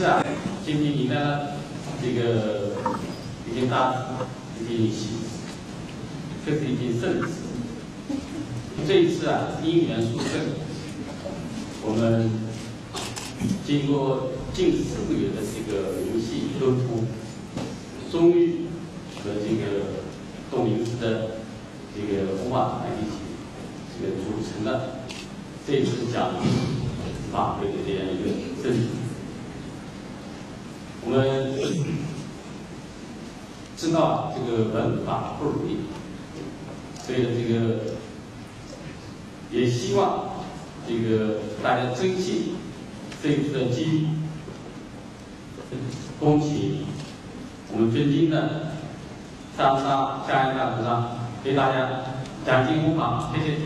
次啊，今天迎来了这个一件大事，一件喜事，这是一件盛事。这一次啊，因缘殊胜，我们经过近4个月的这个游戏沟通，终于和这个东林寺的这个文化团一起这个组成了这次讲法会的这样一个阵容。我们知道啊，这个文法不容易，所以呢，这个也希望这个大家珍惜这一次的机遇。恭喜我们尊敬的上沙江安大和尚给大家讲经弘法，谢谢。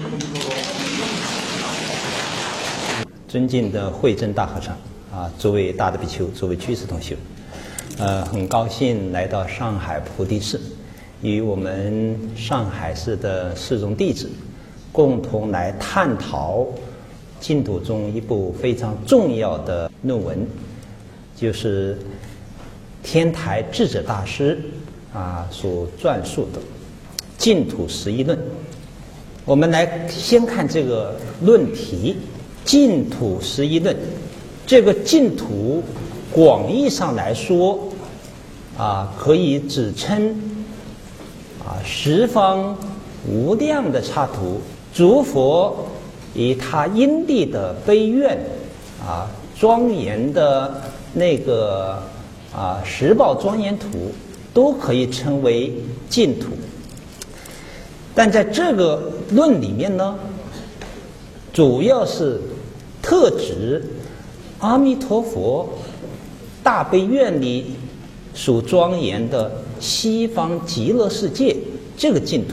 尊敬的慧真大和尚啊，诸位大德比丘，诸位居士同修，很高兴来到上海菩提寺，与我们上海市的寺众弟子共同来探讨净土中一部非常重要的论文，就是天台智者大师所撰述的《净土十义论》。我们来先看这个论题。净土十义论，这个净土广义上来说可以指称十方无量的刹土，诸佛以他因地的悲愿庄严的那个十报庄严土，都可以称为净土。但在这个论里面呢，主要是特指阿弥陀佛大悲愿里所庄严的西方极乐世界这个净土。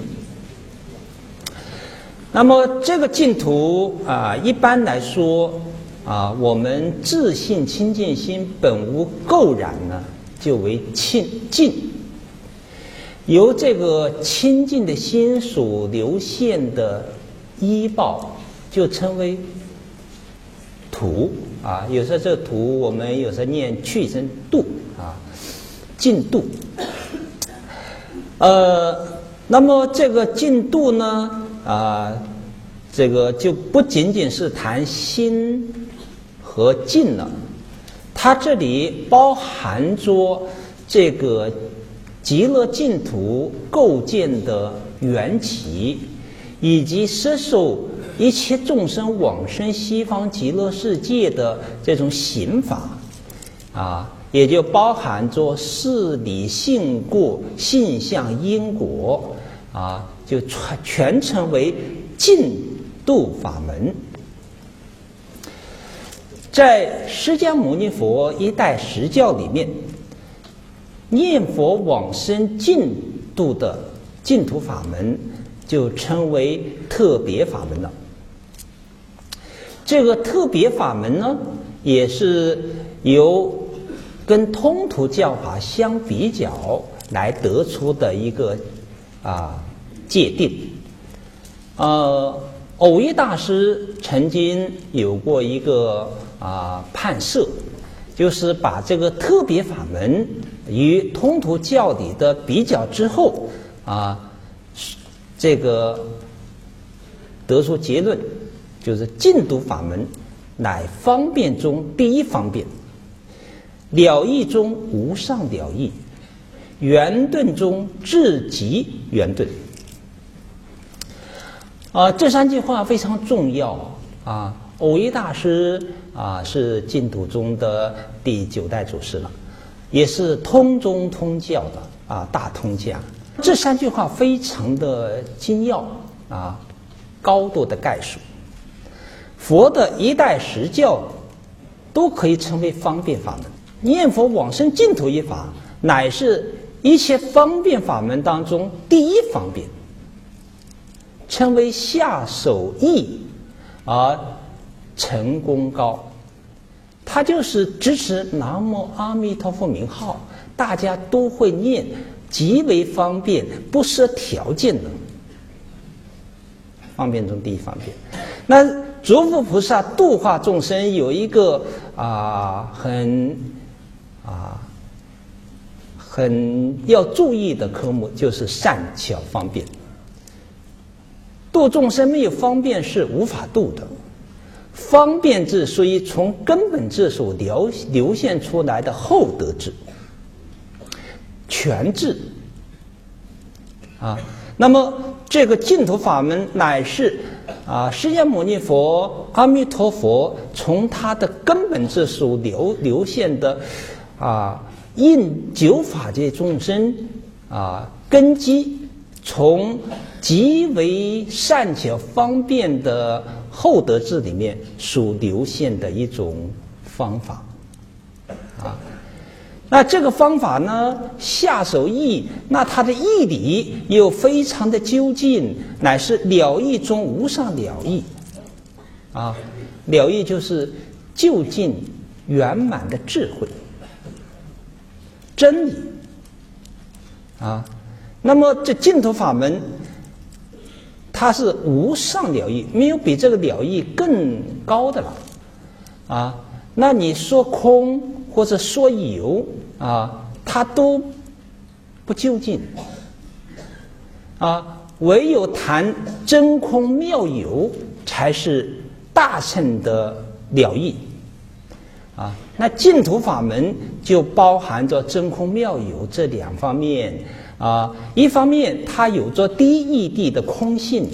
那么这个净土一般来说我们自性清净心本无垢染呢，就为净。由这个清净的心所流现的依报，就称为土有时候这个土我们有时候念去声度净度。那么这个净度呢这个就不仅仅是谈心和净了，它这里包含着这个极乐净土构建的缘起，以及摄受一切众生往生西方极乐世界的这种行法也就包含着事理性过性相因果就全称为净度法门。在释迦牟尼佛一代实教里面，念佛往生净度的净土法门就称为特别法门了。这个特别法门呢，也是由跟通途教法相比较来得出的一个界定。藕益大师曾经有过一个判设，就是把这个特别法门与通途教理的比较之后这个得出结论，就是净土法门乃方便中第一方便，了义中无上了义，圆顿中至极圆顿。这3句话非常重要藕益大师是净土中的第9代祖师了，也是通宗通教的大通家。这3句话非常的精要高度的概述。佛的一代实教都可以称为方便法门，念佛往生净土一法乃是一切方便法门当中第一方便，称为下手易而成功高。它就是支持南无阿弥陀佛名号，大家都会念，极为方便，不设条件的方便中第一方便。那诸佛菩萨度化众生有一个很很要注意的科目就是善巧方便。度众生没有方便是无法度的，方便智属于从根本智所流现出来的厚德智、全智那么这个净土法门乃是释迦牟尼佛、阿弥陀佛从他的根本智所流现的应九法界众生根基，从极为善巧方便的厚德智里面所流现的一种方法那这个方法呢，下手易，那它的义理又非常的究竟，乃是了义中无上了义了义就是究竟圆满的智慧真理那么这净土法门它是无上了义，没有比这个了义更高的了那你说空或者说有它都不究竟唯有谈真空妙有才是大乘的了义那净土法门就包含着真空妙有这两方面一方面它有着第一义谛的空性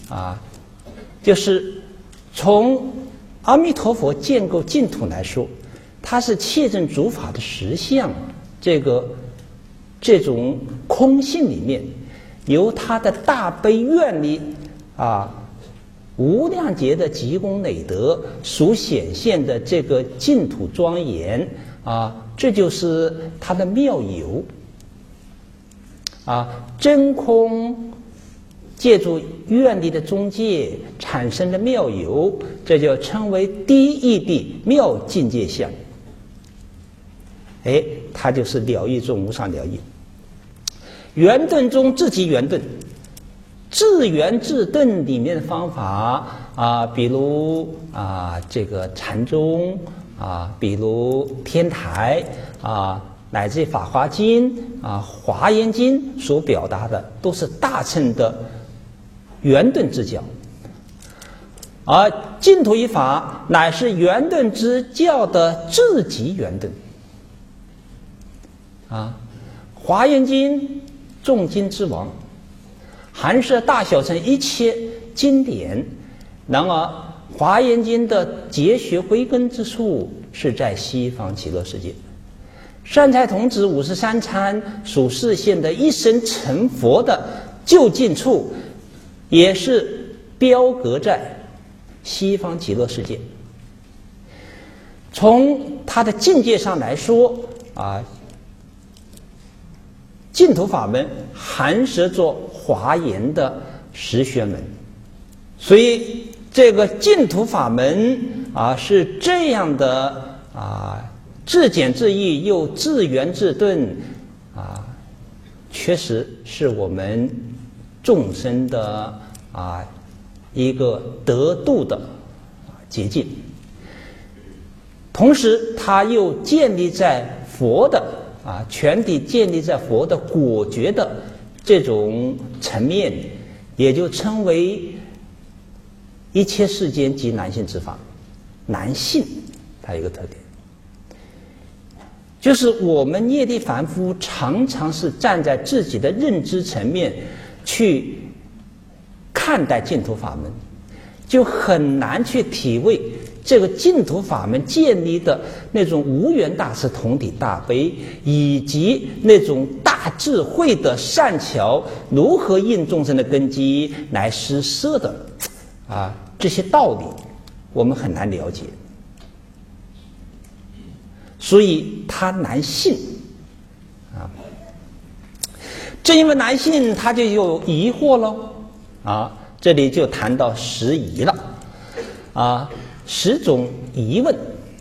就是从阿弥陀佛建构净土来说，它是切证诸法的实相，这种空性里面，由他的大悲愿力无量劫的积功累德所显现的这个净土庄严这就是它的妙有真空借助愿力的中介产生的妙有，这就称为第一义谛妙境界相它就是了义中无上了义。圆顿中自即圆顿，自圆自顿里面的方法比如这个禅宗比如天台乃至法华经华严经所表达的都是大乘的圆顿之教，而净土一法乃是圆顿之教的自极圆顿华严经众经之王，含摄大小乘一切经典，然而华严经的结学归根之处是在西方极乐世界。善财童子53参所示现的一生成佛的究竟处，也是标格在西方极乐世界。从它的境界上来说净土法门含摄着华严的十玄门，所以这个净土法门是这样的自简自义又自圆自顿确实是我们众生的一个得度的捷径。同时它又建立在佛的全体建立在佛的果觉的这种层面，也就称为一切世间即难信之法。难信它有一个特点，就是我们业力凡夫常常是站在自己的认知层面去看待净土法门，就很难去体会这个净土法门建立的那种无缘大慈同体大悲，以及那种大智慧的善巧如何应众生的根基来施设的这些道理我们很难了解，所以他难信正因为难信，他就有疑惑了这里就谈到10疑了10种疑问。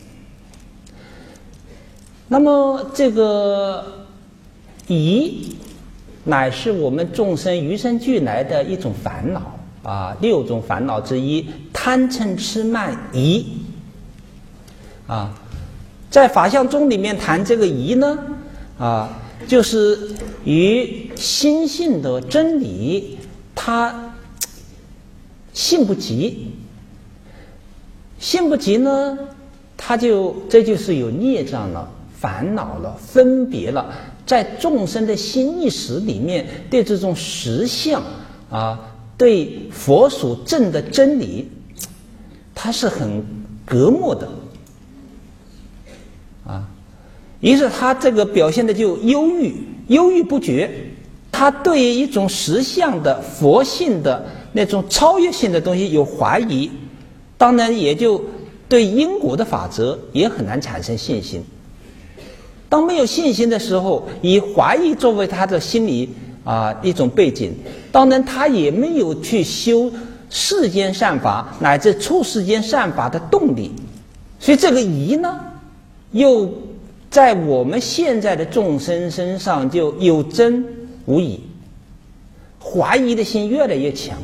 那么这个疑乃是我们众生与生俱来的一种烦恼6种烦恼之一，贪嗔痴慢疑在法相宗里面谈这个疑呢，就是与心性的真理，它性不及，性不及呢，这就是有孽障了、烦恼了、分别了，在众生的心意识里面对这种实相对佛所证的真理，它是很隔膜的于是他这个表现的就忧郁不决，他对于一种实相的佛性的那种超越性的东西有怀疑，当然也就对因果的法则也很难产生信心。当没有信心的时候，以怀疑作为他的心理一种背景，当然他也没有去修世间善法乃至出世间善法的动力，所以这个疑呢，又在我们现在的众生身上就有增无疑，怀疑的心越来越强，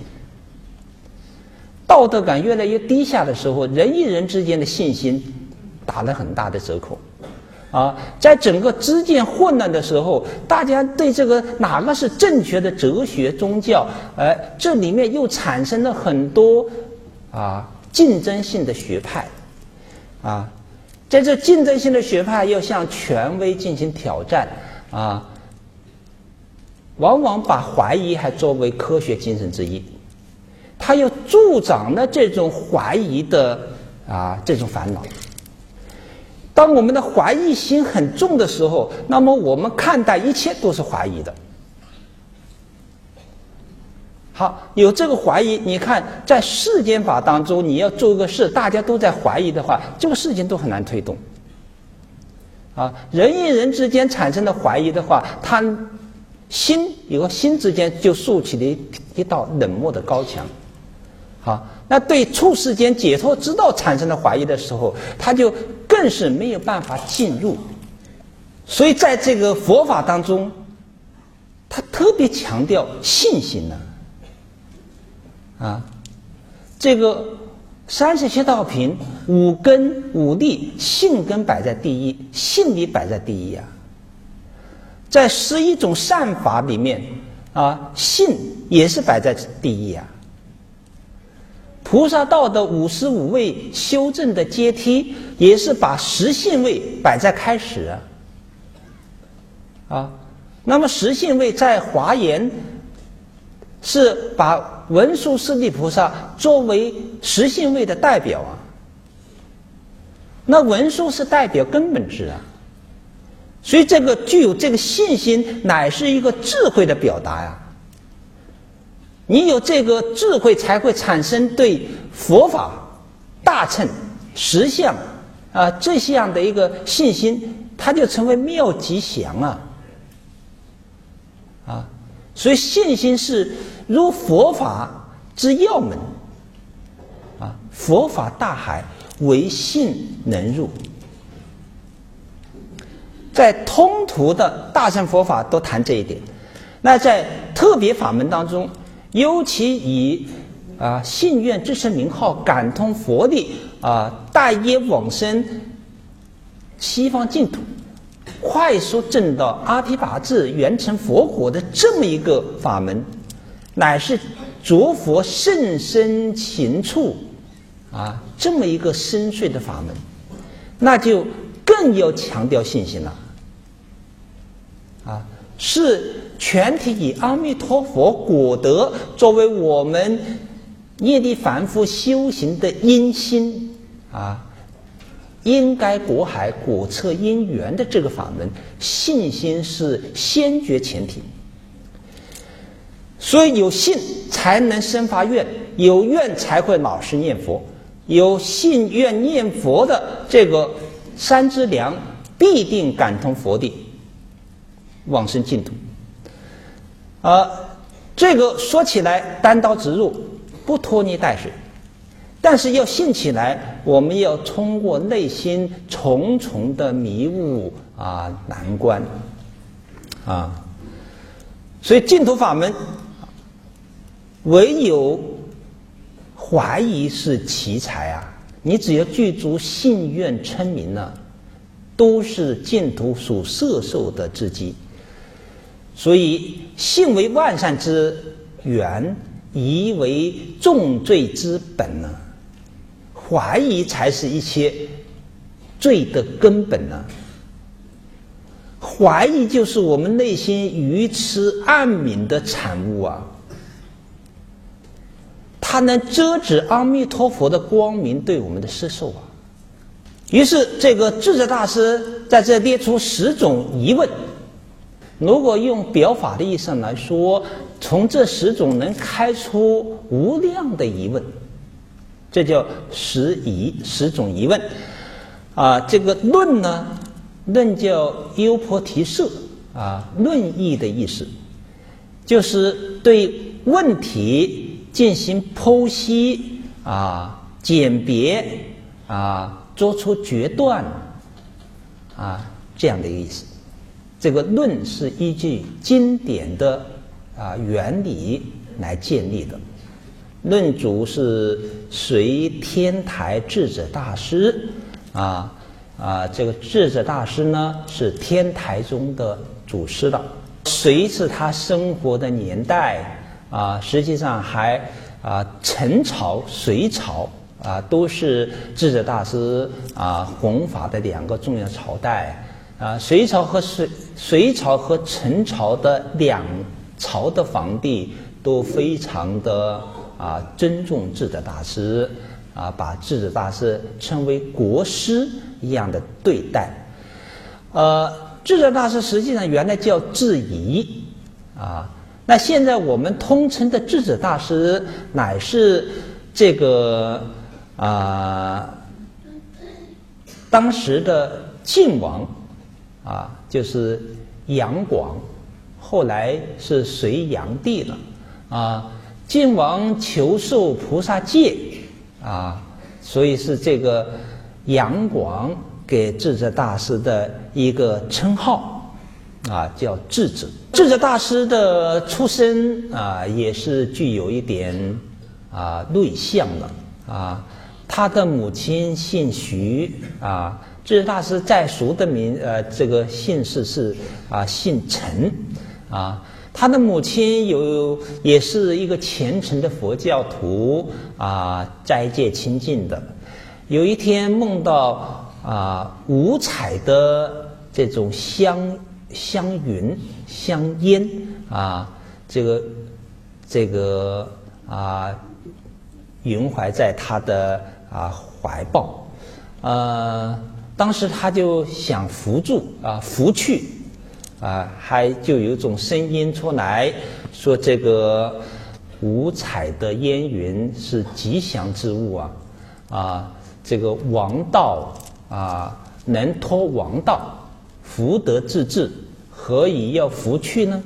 道德感越来越低下的时候，人与人之间的信心打了很大的折扣在整个知见混乱的时候，大家对这个哪个是正确的哲学宗教，这里面又产生了很多竞争性的学派在这竞争性的学派要向权威进行挑战往往把怀疑还作为科学精神之一，它又助长了这种怀疑的这种烦恼。当我们的怀疑心很重的时候，那么我们看待一切都是怀疑的。好，有这个怀疑，你看在世间法当中，你要做个事，大家都在怀疑的话，这个事情都很难推动人与人之间产生的怀疑的话，他心有个心之间就竖起了一道冷漠的高墙那对处世间解脱之道产生的怀疑的时候，他就更是没有办法进入。所以在这个佛法当中，他特别强调信心这个37道品五根五力，信根摆在第一，信力摆在第一在11种善法里面信也是摆在第一菩萨道的55位修正的阶梯，也是把实信位摆在开始那么实信位在华严是把文殊师利菩萨作为实信位的代表那文殊是代表根本智所以这个具有这个信心，乃是一个智慧的表达你有这个智慧，才会产生对佛法大乘实相这样的一个信心，它就成为妙吉祥所以信心是如佛法之要门佛法大海，唯信能入。在通途的大乘佛法都谈这一点。那在特别法门当中，尤其以信愿支持名号感通佛力带业往生西方净土，快速证到阿毗跋致圆成佛果的这么一个法门，乃是着佛甚深情处这么一个深邃的法门，那就更要强调信心了是全体以阿弥陀佛果德作为我们业力凡夫修行的因心应该果海果测因缘的这个法门，信心是先决前提。所以有信才能生发愿，有愿才会老实念佛，有信愿念佛的这个三资粮，必定感通佛地，往生净土。这个说起来单刀直入，不拖泥带水，但是要信起来，我们要通过内心重重的迷雾难关所以净土法门唯有怀疑是奇才你只要具足信愿称名都是净土所摄受的之机。所以性为万善之源，疑为重罪之本呢。怀疑才是一切罪的根本呢。怀疑就是我们内心愚痴暗泯的产物啊，它能遮止阿弥陀佛的光明对我们的摄受啊。于是这个智者大师在这列出10种疑问，如果用表法的意思来说，从这10种能开出无量的疑问，这叫10种疑问啊。这个论呢，论叫优婆提舍啊，论义的意思就是对问题进行剖析啊、鉴别啊、做出决断啊，这样的意思。这个论是依据经典的原理来建立的。论主是隋天台智者大师这个智者大师呢是天台宗的祖师了。隋是他生活的年代实际上还陈朝、隋朝都是智者大师弘法的2个重要朝代。隋朝和陈朝的2朝的皇帝都非常的尊重智者大师把智者大师称为国师一样的对待。智者大师实际上原来叫智仪那现在我们通称的智者大师乃是这个当时的晋王就是杨广，后来是隋炀帝了晋王求受菩萨戒所以是这个杨广给智者大师的一个称号叫智者。智者大师的出身也是具有一点内向的他的母亲姓徐智者大师在俗的这个姓氏是姓陈他的母亲也是一个虔诚的佛教徒斋戒清净的。有一天梦到五彩的这种香云香烟这个云怀在他的怀抱当时他就想扶去还就有一种声音出来说这个五彩的烟云是吉祥之物这个王道能脱王道，福德自治，何以要扶去呢？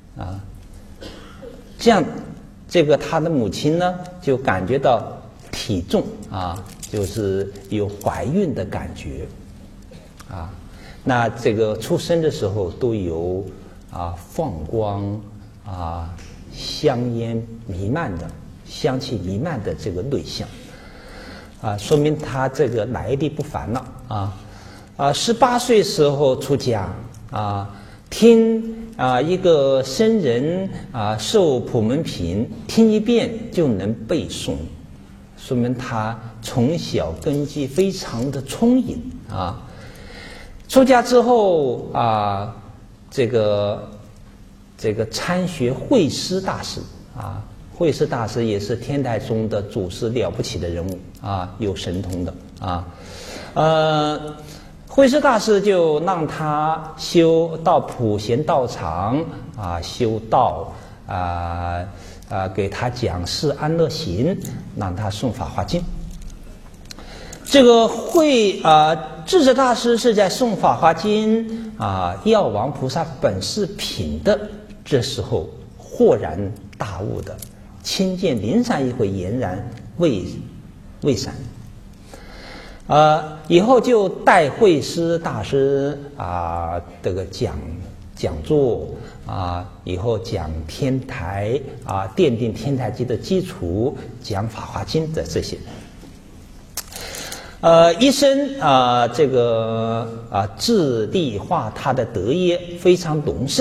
这样这个他的母亲呢就感觉到体重就是有怀孕的感觉那这个出生的时候都有放光香烟弥漫的香气弥漫的这个内象说明他这个来历不凡了18岁时候出家听一个僧人受普门品，听一遍就能背诵，说明他从小根基非常的聪颖出家之后这个参学慧师大师慧师大师也是天台宗的祖师，了不起的人物有神通的慧师大师就让他修到普贤道场修道给他讲释安乐行，让他诵法华经。这个智者大师是在诵法华经药王菩萨本事品的这时候豁然大悟的，亲见灵山一会俨然未闪以后就带慧师大师这个讲座以后讲天台奠定天台经的基础，讲法华经的这些一生致力化他的德业非常隆盛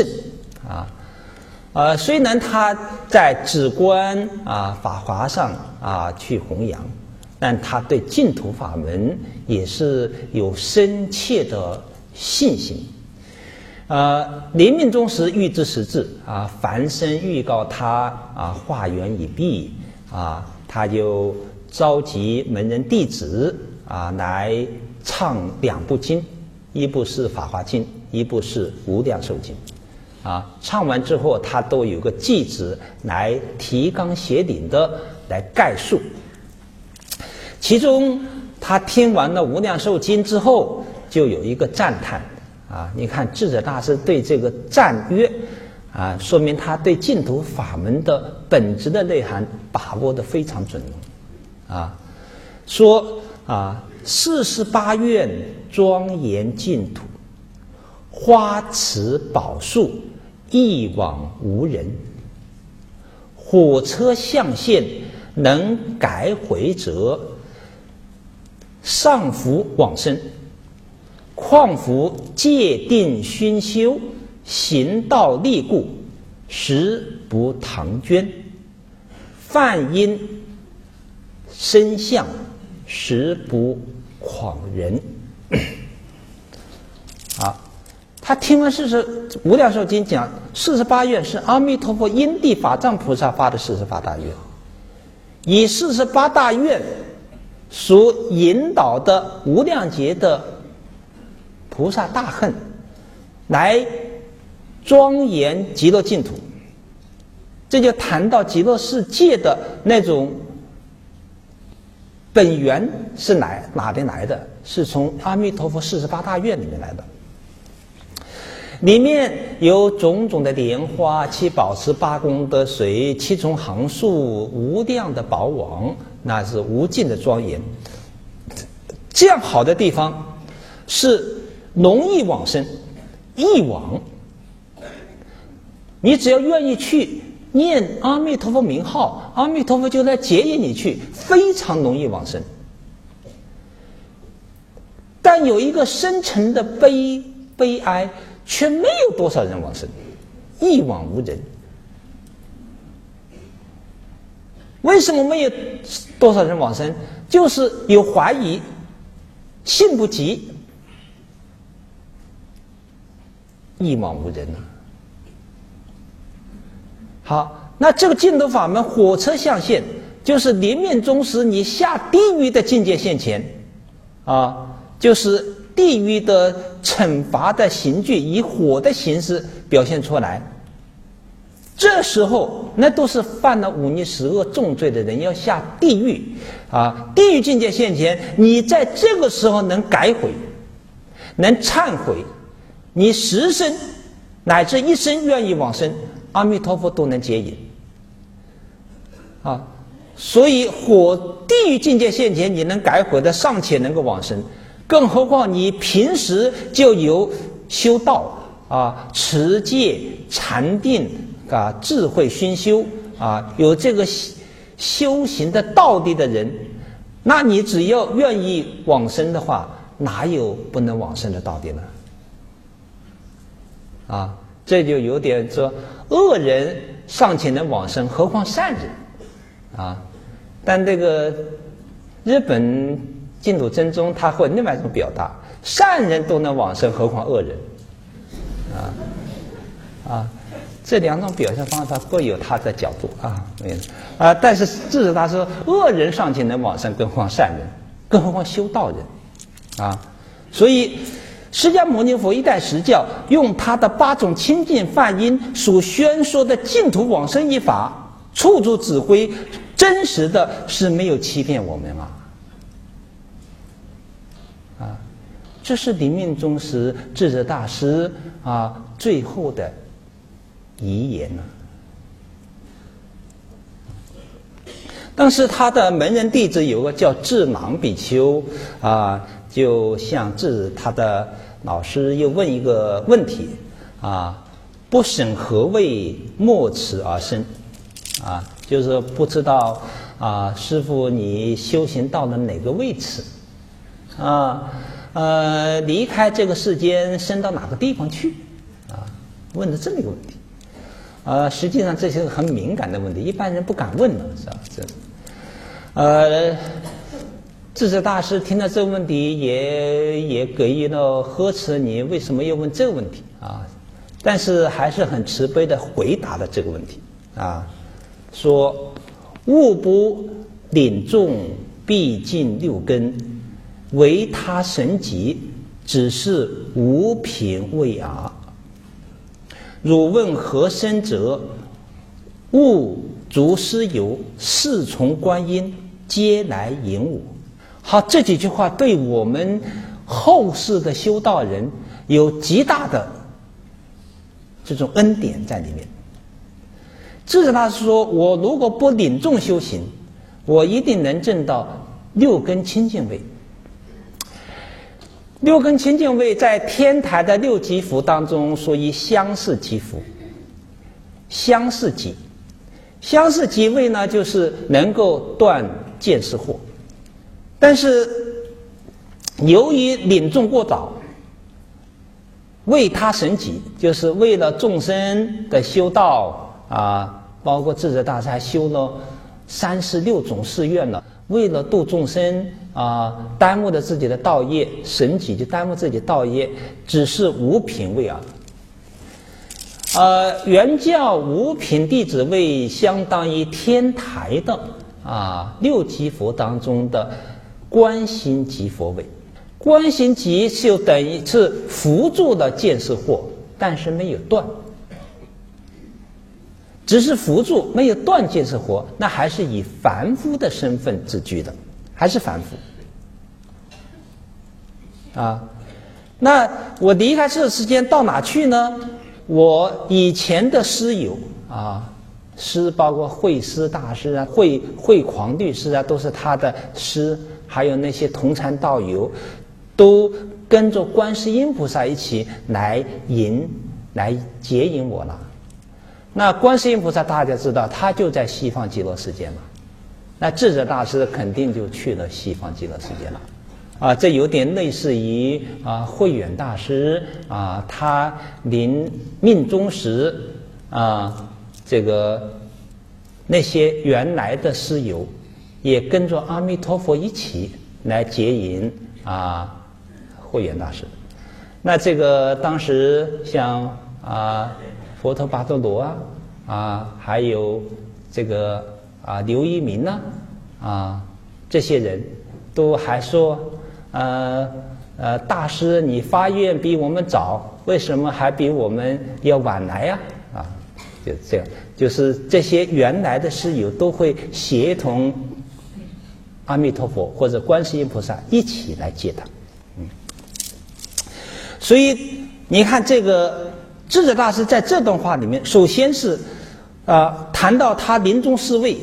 虽然他在止观法华上去弘扬，但他对净土法门也是有深切的信心。临命终时预知时至凡生预告他化缘已毕他就召集门人弟子来唱2部经，一部是《法华经》，一部是《无量寿经》唱完之后，他都有个记子来提纲挈领的来概述。其中他听完了《无量寿经》之后，就有一个赞叹你看智者大师对这个赞曰说明他对净土法门的本质的内涵把握得非常准浓说48愿庄严净土，花池宝树一往无人，火车象现能改回者，上福往生，况福戒定熏修，行道立故，实不唐捐，梵音身相，实不诳人他听完无量寿经讲48愿是阿弥陀佛因地法藏菩萨发的48大愿，以48大愿所引导的无量劫的菩萨大恨来庄严极乐净土，这就谈到极乐世界的那种本源是哪里来的，是从阿弥陀佛48大愿里面来的。里面有种种的莲花、七宝池、八功德水、七重行树、无量的宝网，那是无尽的庄严。这样好的地方是容易往生，易往。你只要愿意去念阿弥陀佛名号，阿弥陀佛就来接引你去，非常容易往生。但有一个深沉的悲哀，却没有多少人往生，一往无人。为什么没有多少人往生？就是有怀疑，信不及，一往无人好，那这个净土法门火车象现，就是临命终时你下地狱的境界现前就是地狱的惩罚的刑具以火的形式表现出来。这时候那都是犯了忤逆十恶重罪的人，要下地狱地狱境界现前，你在这个时候能改悔，能忏悔，你10生乃至1生愿意往生，阿弥陀佛都能接引所以地狱境界现前你能改悔的尚且能够往生，更何况你平时就有修道持戒禅定智慧熏修有这个修行的道理的人，那你只要愿意往生的话，哪有不能往生的道理呢这就有点说恶人尚且能往生，何况善人但这个日本净土真宗他会另外一种表达，善人都能往生，何况恶人这两种表现方法各有他的角度但是至少他说恶人尚且能往生，更何况善人，更何况修道人所以释迦牟尼佛一代实教，用他的8种清净梵音所宣说的净土往生一法，处处指挥，真实的是没有欺骗我们这是临命终时智者大师最后的遗言当时他的门人弟子有个叫智囊比丘就向他的老师又问一个问题不审何谓莫此而生就是不知道师父你修行到了哪个位置离开这个世间升到哪个地方去？问的这么一个问题。实际上这是个很敏感的问题，一般人不敢问了，是吧？智者大师听到这个问题也给予了呵斥，你为什么要问这个问题啊？但是还是很慈悲的回答了这个问题啊，说物不领众，必尽六根，唯他神迹，只是无品位耳。汝问何生者？物足师游，侍从观音，皆来迎我。好，这几句话对我们后世的修道人有极大的这种恩典在里面。智者大师说，我如果不领众修行，我一定能证到六根清净位。六根清净位在天台的六级福当中属于相似级福。相似级，相似级位呢，就是能够断见思惑。但是由于领众过早，为他神迹，就是为了众生的修道包括智者大师还修了36种誓愿了，为了度众生耽误了自己的道业，神迹就耽误自己道业，只是无品位耳。原教五品弟子位相当于天台的六级佛当中的观心级佛位。观心级就等于是扶助了见思惑，但是没有断，只是扶助没有断见思惑，那还是以凡夫的身份自居的，还是凡夫那我离开这个世间到哪去呢？我以前的师友师包括慧师大师慧狂律师都是他的师，还有那些同参道友，都跟着观世音菩萨一起来接引我了。那观世音菩萨大家知道，他就在西方极乐世界嘛，那智者大师肯定就去了西方极乐世界了。这有点类似于慧远大师他临命终时这个那些原来的师友也跟着阿弥陀佛一起来接引慧远大师。那这个当时像佛陀巴多罗还有这个刘一鸣这些人都还说大师你发愿比我们早，为什么还比我们要晚来呀？就这样，就是这些原来的师友都会协同阿弥陀佛或者观世音菩萨一起来接他。所以你看这个智者大师在这段话里面，首先是谈到他临终侍卫，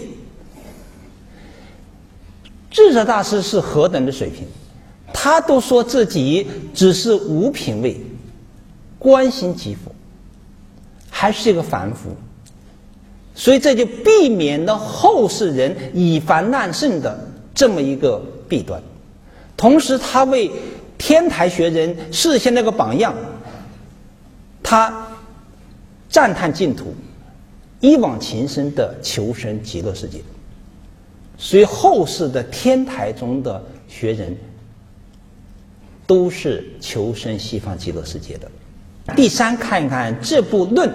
智者大师是何等的水平，他都说自己只是无品位，观心即佛，还是一个凡夫，所以这就避免了后世人以凡难圣的这么一个弊端。同时他为天台学人示现那个榜样，他赞叹净土，一往情深的求生极乐世界。所以后世的天台中的学人都是求生西方极乐世界的。第三，看一看这部论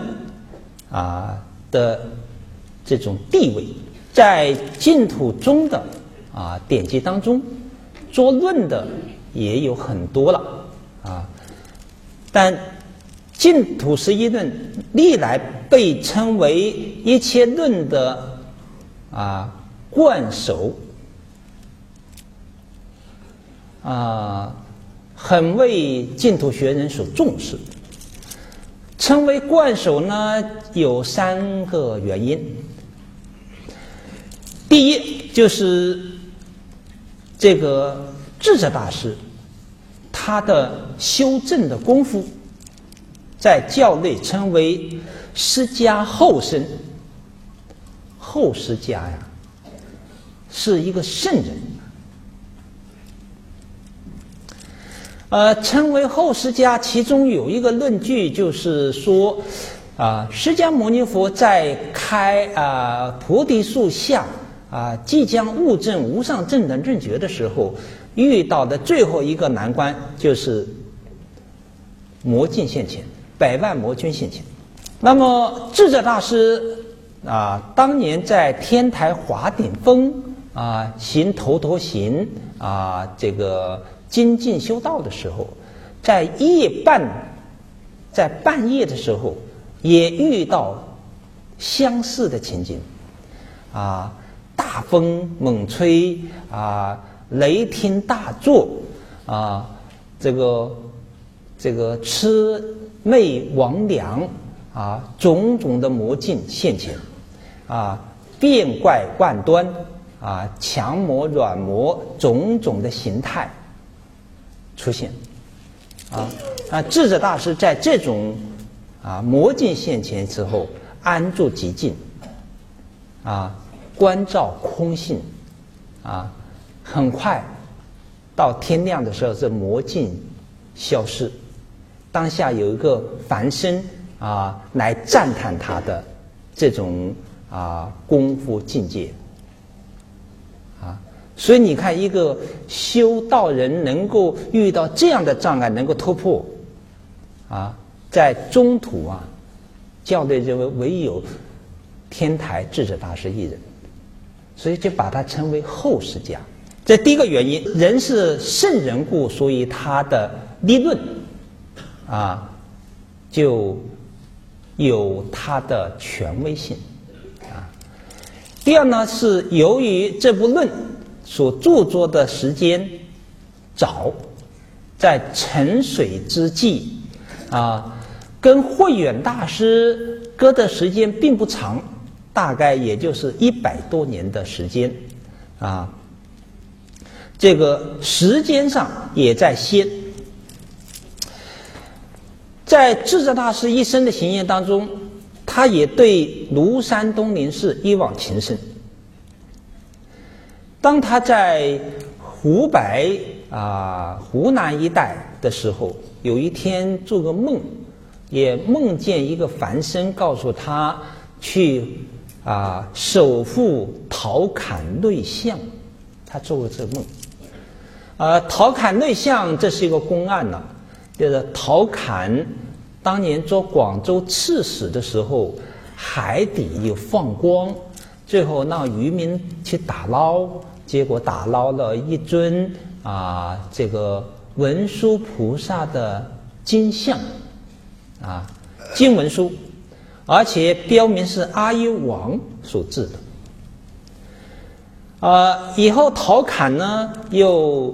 的这种地位，在净土中的典籍当中，做论的也有很多了但净土十一论历来被称为一切论的冠首很为净土学人所重视。称为冠首呢，有3个原因。第一，就是这个智者大师他的修正的功夫，在教内称为释迦后身。后释迦是一个圣人， 称为后释迦，其中有一个论据就是说，释迦牟尼佛在开菩提树下即将悟证无上正等正觉的时候，遇到的最后一个难关就是魔镜现前，百万魔君现前。那么智者大师当年在天台华顶峰行头陀行这个精进修道的时候，在半夜的时候也遇到相似的情景大风猛吹雷霆大作这个魑魅魍魉种种的魔镜现前变怪万端强魔软魔种种的形态出现智者大师在这种魔镜现前之后安住极静关照空性很快到天亮的时候，这魔镜消失。当下有一个梵僧来赞叹他的这种功夫境界所以你看，一个修道人能够遇到这样的障碍，能够突破在中土教内认为唯有天台智者大师一人，所以就把他称为后释迦。这第一个原因，人是圣人故，所以他的理论就有他的权威性第二呢，是由于这部论所著作的时间早，在沉水之际跟慧远大师隔的时间并不长，大概也就是100多年的时间这个时间上也在先。在智者大师一生的行业当中，他也对庐山东林寺一往情深。当他在湖北湖南一带的时候，有一天做个梦，也梦见一个梵僧告诉他去守护陶侃内相，他做过这个梦。陶侃内相这是一个公案就是陶侃当年做广州刺史的时候，海底有放光，最后让渔民去打捞，结果打捞了一尊这个文殊菩萨的金像金文殊，而且标明是阿育王所制的。以后陶侃呢又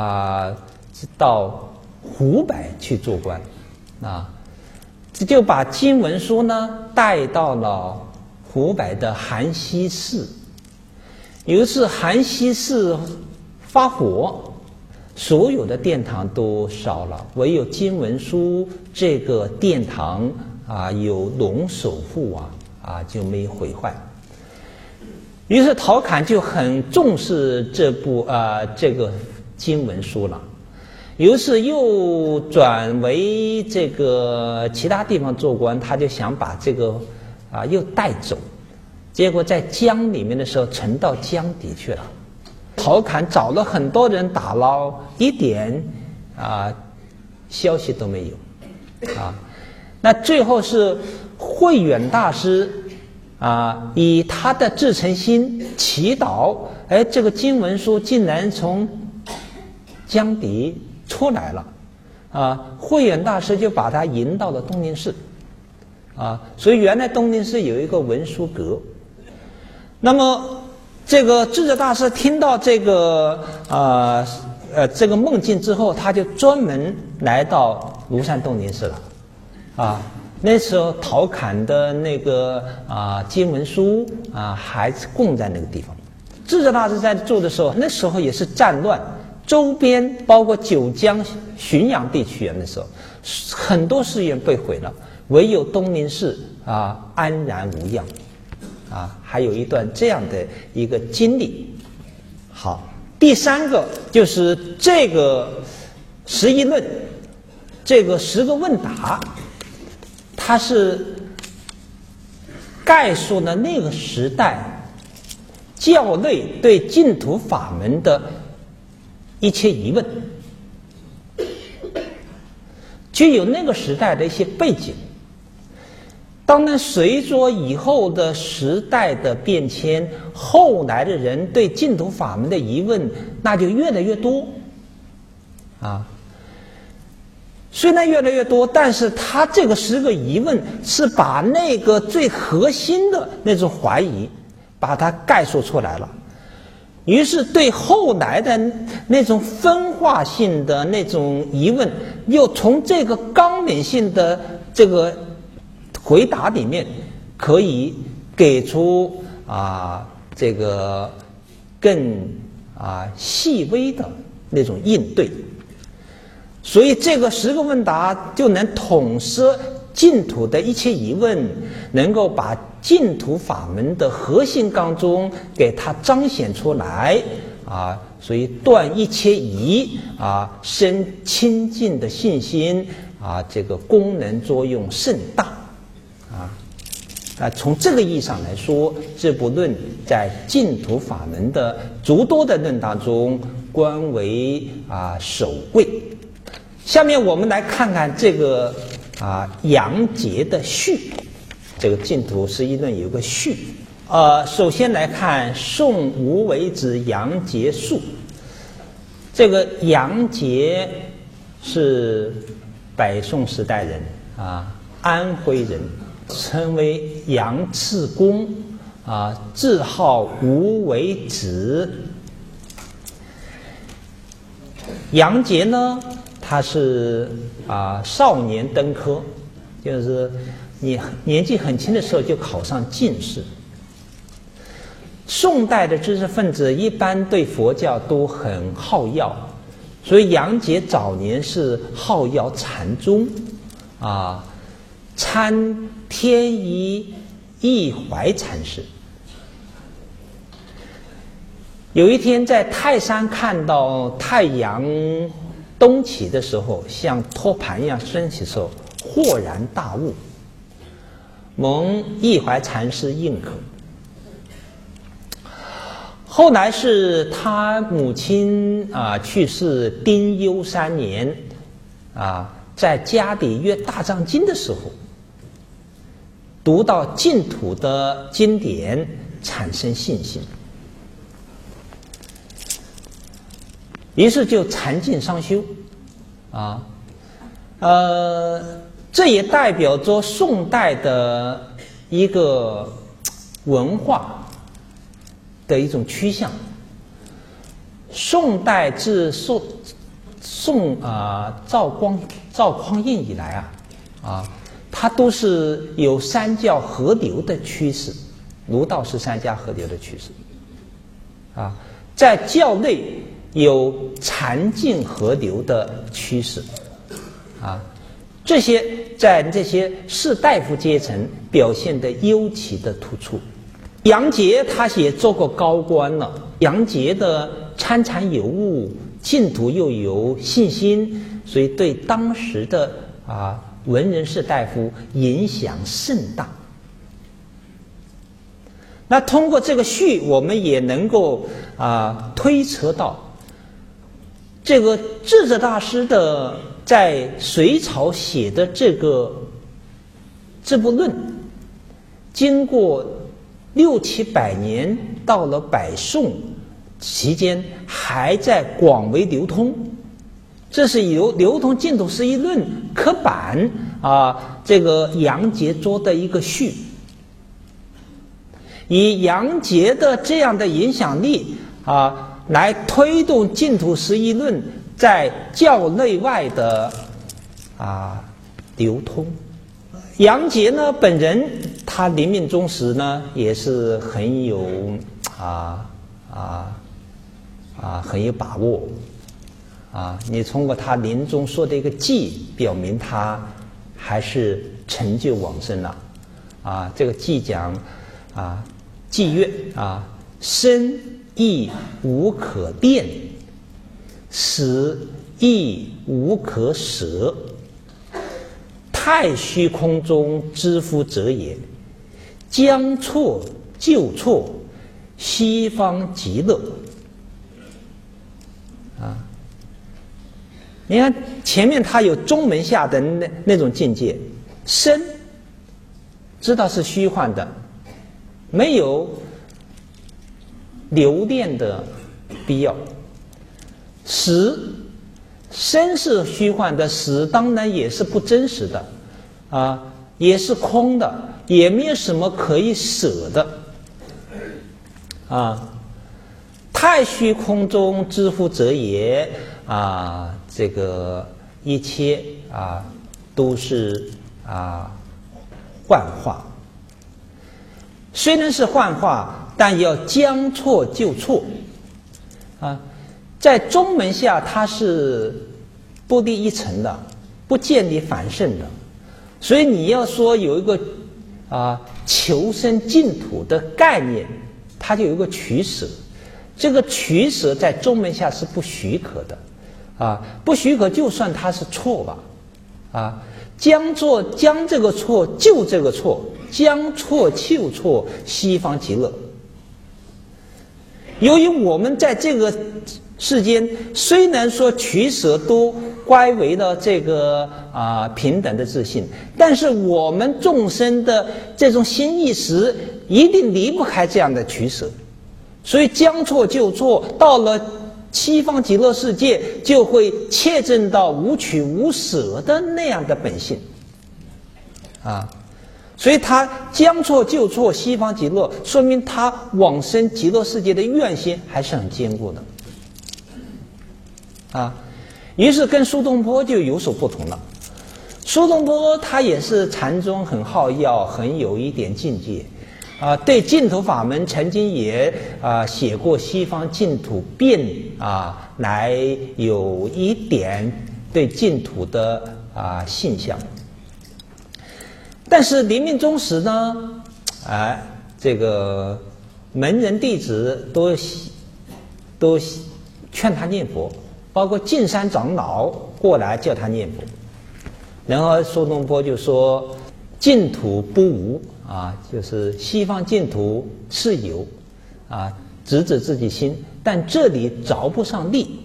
到湖北去做官就把金文殊呢带到了湖北的韩溪寺。有一次韩溪寺发火，所有的殿堂都烧了，唯有金文殊这个殿堂有龙守护就没毁坏。于是陶侃就很重视这个金文殊了，于是又转为这个其他地方做官，他就想把这个又带走，结果在江里面的时候沉到江底去了。陶侃找了很多人打捞，一点消息都没有那最后是慧远大师以他的至诚心祈祷，这个金文殊竟然从江底出来了慧远大师就把他迎到了东林寺所以原来东林寺有一个文殊阁。那么这个智者大师听到这个这个梦境之后，他就专门来到庐山东林寺了那时候陶侃的那个金文殊还供在那个地方。智者大师在住的时候，那时候也是战乱，周边包括九江浔阳地区那时候很多寺院被毁了，唯有东林寺安然无恙还有一段这样的一个经历。好，第三个就是这个十一论这个10个问答，它是概述了那个时代教内对净土法门的一切疑问，具有那个时代的一些背景。当然随着以后的时代的变迁，后来的人对净土法门的疑问那就越来越多啊。虽然越来越多，但是他这个10个疑问是把那个最核心的那种怀疑把它概述出来了，于是对后来的那种分化性的那种疑问，又从这个纲领性的这个回答里面可以给出这个更细微的那种应对。所以这个10个问答就能统摄净土的一切疑问，能够把净土法门的核心纲中给它彰显出来所以断一切疑生清净的信心这个功能作用甚大从这个意义上来说，这部论在净土法门的诸多的论当中官为首位。下面我们来看看这个杨节的序，这个净土十一论有个序。首先来看宋无为子杨节述。这个杨节是北宋时代人安徽人，称为杨次公字号无为子。杨节呢，他是少年登科，就是你年纪很轻的时候就考上进士。宋代的知识分子一般对佛教都很好药，所以杨节早年是好药禅宗参天一义怀禅师。有一天在泰山看到太阳东起的时候，像托盘一样升起的时候，豁然大悟，蒙义怀禅师认可。后来是他母亲去世丁忧3年在家里阅大藏经的时候，读到净土的经典，产生信心，于是就禅净商修这也代表着宋代的一个文化的一种趋向。宋代自宋赵匡胤以来它都是有三教合流的趋势，儒道是三家合流的趋势在教内有禅净合流的趋势这些在这些士大夫阶层表现得尤其的突出。杨节他也做过高官了，杨节的参禅有悟，净土又有信心，所以对当时的文人士大夫影响甚大。那通过这个序，我们也能够推测到这个智者大师的在隋朝写的这部论，经过600-700年，到了北宋期间还在广为流通。这是由流通净土十一论刻版这个杨节做的一个序。以杨节的这样的影响力来推动净土十一论在教内外的流通。杨节呢本人他临命终时呢也是很有很有把握你通过他临终说的一个偈，表明他还是成就往生了这个偈讲偈曰生亦无可恋，死亦无可舍。太虚空中知夫者也，将错就错，西方极乐。啊，你看前面他有中门下的那种境界，身知道是虚幻的，没有留恋的必要。识，身是虚幻的，识当然也是不真实的，啊，也是空的，也没有什么可以舍的，啊。太虚空中知夫者也，啊，这个一切啊都是幻化。虽然是幻化，但要将错就错，啊。在中门下，它是不立一层的，不建立反圣的，所以你要说有一个求生净土的概念，它就有一个取舍。这个取舍在中门下是不许可的，不许可，就算它是错吧，将这个错就这个错，将错就错，西方极乐。由于我们在这个世间虽然说取舍都归为了这个平等的自信，但是我们众生的这种心意识一定离不开这样的取舍，所以将错就错，到了西方极乐世界就会切证到无取无舍的那样的本性，所以他将错就错，西方极乐，说明他往生极乐世界的愿心还是很坚固的，于是跟苏东坡就有所不同了。苏东坡他也是禅宗很好药，很有一点境界，对净土法门曾经也写过西方净土辩来有一点对净土的信向。但是临命终时呢，这个门人弟子都劝他念佛，包括净山长老过来叫他念佛。然后苏东坡就说：“净土不无就是西方净土是有直指自己心，但这里着不上力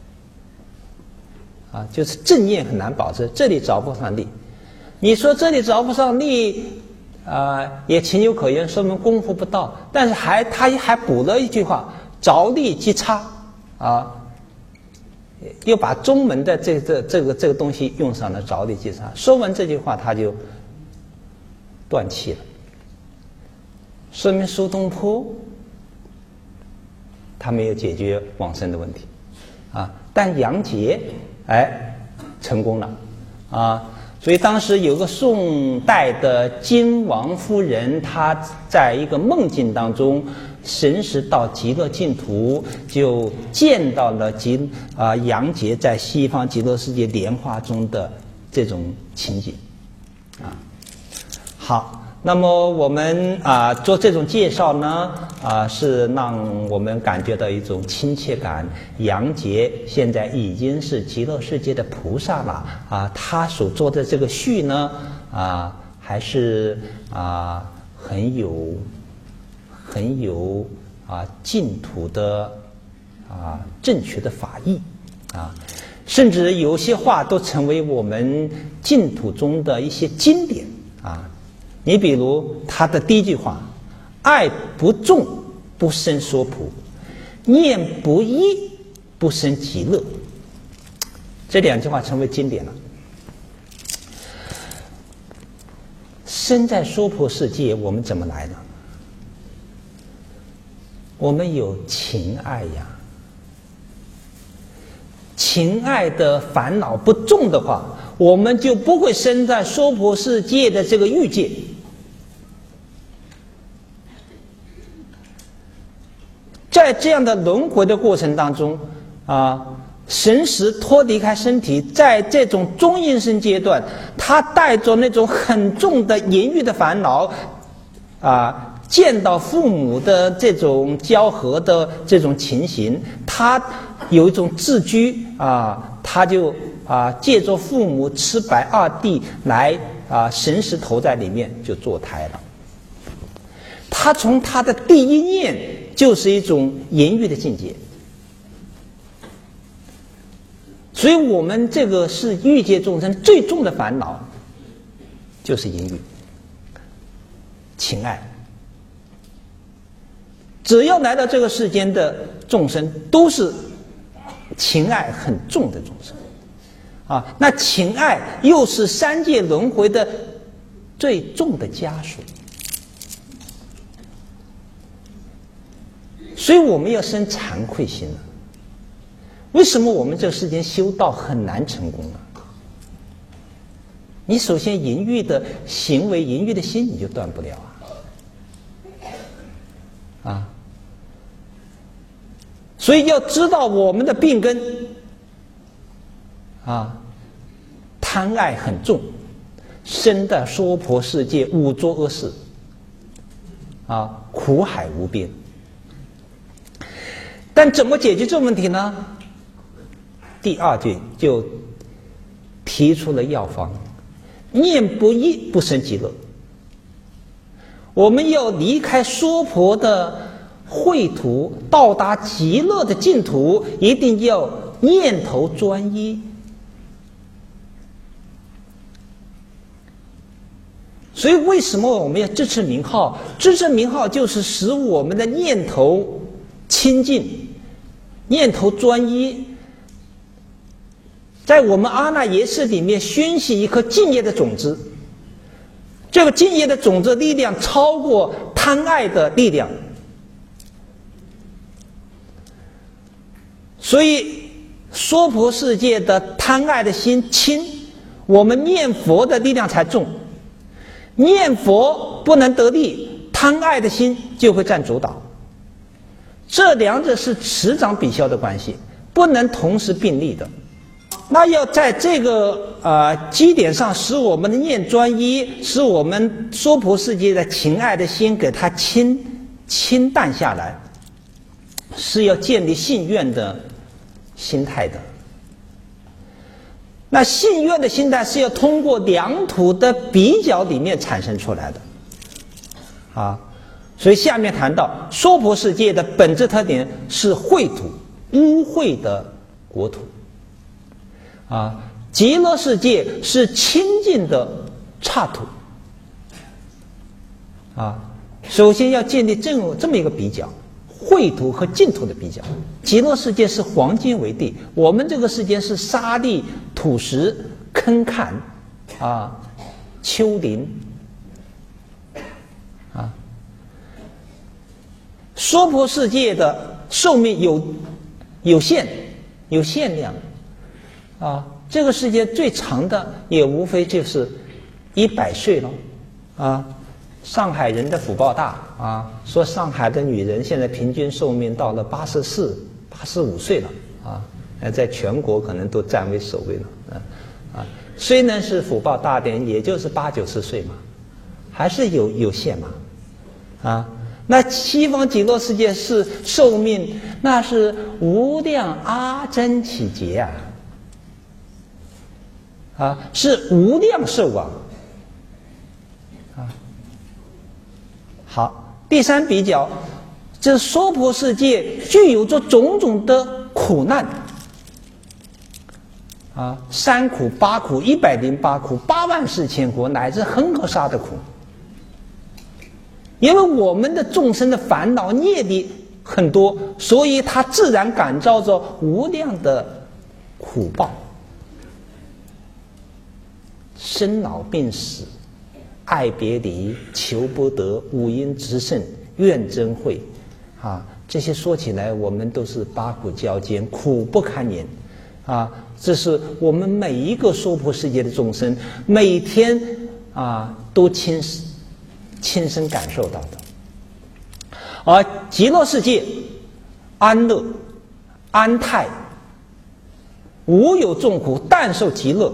就是正念很难保持，这里着不上力。你说这里着不上力，也情有可原，说明功夫不到。但是他还补了一句话：着力即差又把中门的这个东西用上了，着力即差。说完这句话，他就断气了，说明苏东坡他没有解决往生的问题但杨杰成功了所以当时有个宋代的金王夫人，她在一个梦境当中神识到极乐净土，就见到了杨杰在西方极乐世界莲花中的这种情景好，那么我们做这种介绍呢是让我们感觉到一种亲切感。杨杰现在已经是极乐世界的菩萨了他所做的这个序呢还是很有净土的正确的法义甚至有些话都成为我们净土中的一些经典你比如他的第一句话：爱不重不生说普，念不一不生极乐。这两句话成为经典了。身在娑婆世界，我们怎么来的？我们有情爱呀，情爱的烦恼不重的话，我们就不会生在娑婆世界的这个欲界。在这样的轮回的过程当中神识脱离开身体，在这种中阴身阶段，他带着那种很重的淫欲的烦恼见到父母的这种交合的这种情形，他有一种自居他就借着父母吃白二地来神识投在里面就堕胎了。他从他的第一念就是一种淫欲的境界，所以我们这个是欲界众生最重的烦恼，就是淫欲、情爱。只要来到这个世间的众生，都是情爱很重的众生那情爱又是三界轮回的最重的枷锁，所以我们要生惭愧心了。为什么我们这个世间修道很难成功呢？你首先淫欲的行为、淫欲的心你就断不了所以要知道我们的病根贪爱很重，生的娑婆世界五浊恶世苦海无边。但怎么解决这个问题呢？第二句就提出了药方：念不一不生极乐。我们要离开娑婆的秽土，到达极乐的净土，一定要念头专一。所以为什么我们要支持名号？支持名号就是使我们的念头清净，念头专一，在我们阿那耶识里面熏习一颗敬业的种子。这个敬业的种子力量超过贪爱的力量，所以娑婆世界的贪爱的心轻，我们念佛的力量才重。念佛不能得力，贪爱的心就会占主导。这两者是此长彼消的关系，不能同时并立的。那要在这个基点上使我们的念专一，使我们娑婆世界的情爱的心给它清淡下来，是要建立信愿的心态的。那信愿的心态是要通过两土的比较里面产生出来的所以下面谈到娑婆世界的本质特点是秽土，污秽的国土极乐世界是清净的刹土首先要建立这么一个比较，秽土和净土的比较。极乐世界是黄金为地，我们这个世界是沙砾、土石、坑坎丘陵娑婆世界的寿命有限量这个世界最长的也无非就是100岁了上海人的福报大说上海的女人现在平均寿命到了84、85岁了在全国可能都占为首位了虽然是福报大点，也就是80、90岁嘛，还是有限嘛那西方极乐世界是寿命，那是无量阿僧祇劫是无量寿好，第三比较，这娑婆世界具有着种种的苦难3苦、8苦、108苦、84000苦，乃至恒河沙的苦。因为我们的众生的烦恼业力很多，所以他自然感召着无量的苦报，生老病死、爱别离、求不得、五阴炽盛、怨憎会这些说起来我们都是八苦交煎，苦不堪言这是我们每一个娑婆世界的众生每天都亲身感受到的。而极乐世界安乐安泰，无有众苦，但受极乐。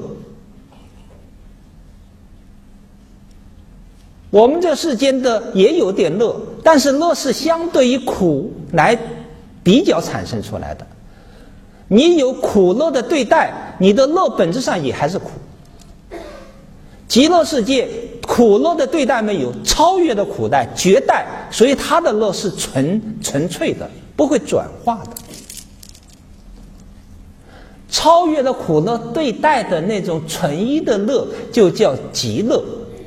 我们这世间的也有点乐，但是乐是相对于苦来比较产生出来的。 你有苦乐的对待，你的乐本质上也还是苦。极乐世界苦乐的对待没有，超越的苦待绝代，所以它的乐是纯粹的，不会转化的。超越的苦乐对待的那种纯一的乐就叫极乐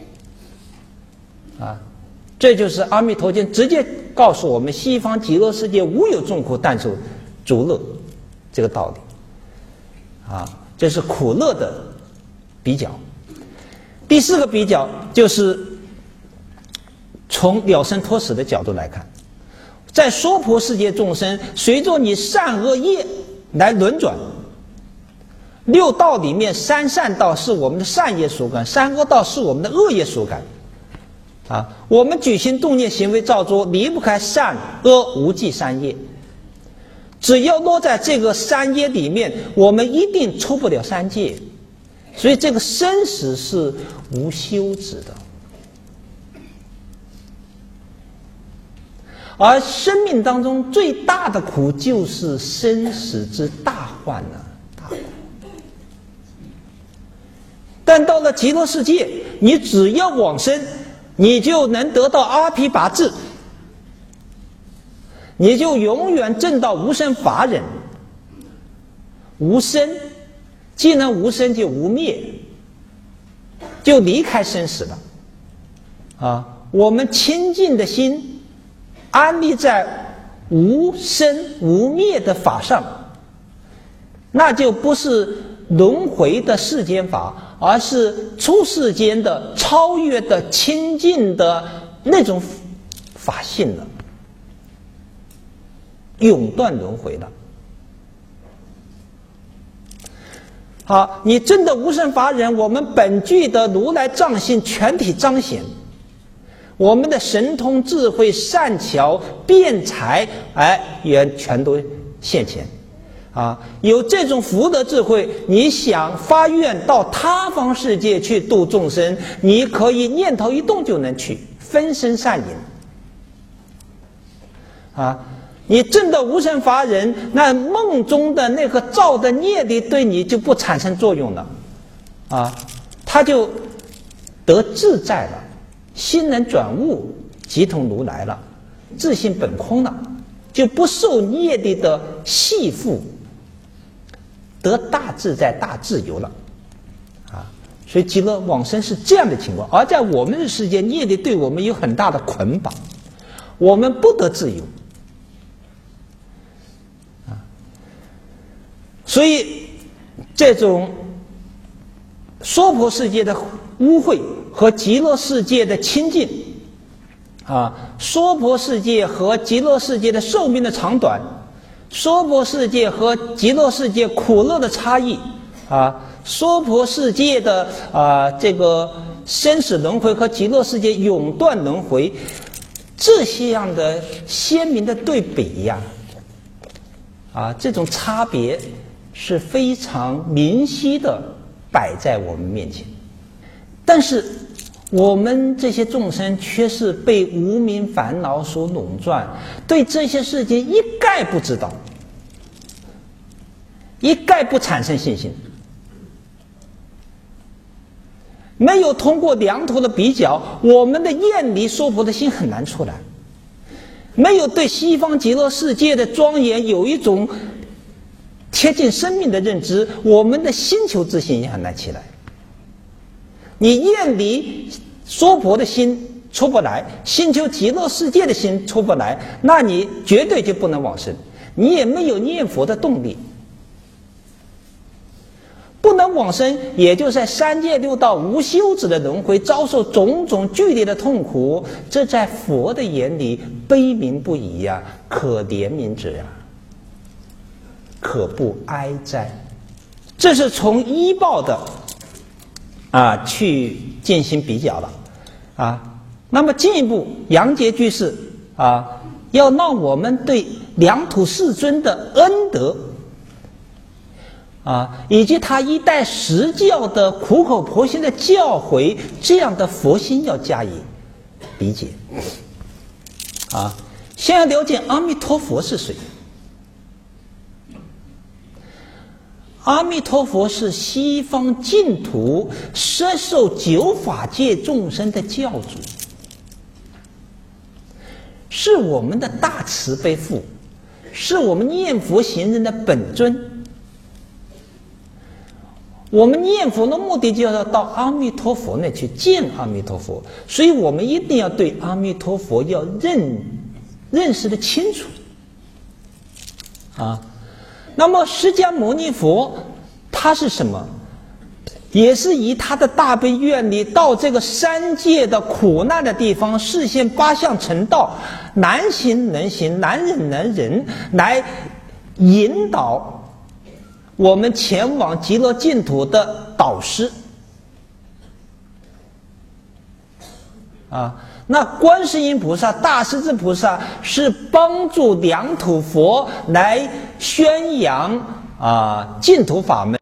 啊，这就是阿弥陀经直接告诉我们西方极乐世界无有众苦，但求逐乐这个道理啊，这是苦乐的比较。第四个比较就是从了生脱死的角度来看，在娑婆世界众生随着你善恶业来轮转，六道里面三善道是我们的善业所感，三恶道是我们的恶业所感啊。我们举行动念行为造作离不开善恶无记三业，只要落在这个三业里面，我们一定出不了三界。所以这个生死是无休止的，而生命当中最大的苦就是生死之大患啊，大苦。但到了极乐世界，你只要往生，你就能得到阿毗跋致，你就永远证到无生法忍。无生，既然无生就无灭，就离开生死了啊！我们清净的心安立在无生无灭的法上，那就不是轮回的世间法，而是出世间的超越的清净的那种法性了，永断轮回了。好，你真的无生法忍，我们本具的如来藏性全体彰显，我们的神通智慧善巧辩才也全都现前啊！有这种福德智慧，你想发愿到他方世界去度众生，你可以念头一动就能去，分身善引啊！你证得无生法忍，那梦中的那个造的业力对你就不产生作用了啊，他就得自在了，心能转悟，即同如来了，自性本空了，就不受业力的系缚，得大自在大自由了啊！所以极乐往生是这样的情况，而在我们的世界，业力对我们有很大的捆绑，我们不得自由。所以这种娑婆世界的污秽和极乐世界的清净啊，娑婆世界和极乐世界的寿命的长短，娑婆世界和极乐世界苦乐的差异啊，娑婆世界的这个生死轮回和极乐世界永断轮回，这些样的鲜明的对比呀，这种差别是非常明晰的摆在我们面前，但是我们这些众生却是被无明烦恼所垄断，对这些事情一概不知道，一概不产生信心，没有通过量头的比较，我们的厌离娑婆的心很难出来，没有对西方极乐世界的庄严有一种贴近生命的认知，我们的心求之心也很难起来。你厌离娑婆的心出不来，心求极乐世界的心出不来，那你绝对就不能往生，你也没有念佛的动力。不能往生，也就在三界六道无休止的轮回，遭受种种剧烈的痛苦，这在佛的眼里悲悯不已呀，可怜悯者呀，可不哀哉。这是从依报的去进行比较了那么进一步，杨杰居士要让我们对良土世尊的恩德以及他一代实教的苦口婆心的教诲，这样的佛心要加以理解先要了解阿弥陀佛是谁。 阿弥陀佛是西方净土摄受九法界众生的教主，是我们的大慈悲父，是我们念佛行人的本尊。我们念佛的目的就要到阿弥陀佛那去见阿弥陀佛，所以我们一定要对阿弥陀佛要认识的清楚啊。那么释迦牟尼佛他是什么？也是以他的大悲愿力到这个三界的苦难的地方，示现八相成道，难行能行，难忍能忍，来引导我们前往极乐净土的导师啊。那观世音菩萨、大势至菩萨是帮助两土佛来宣扬净土法门。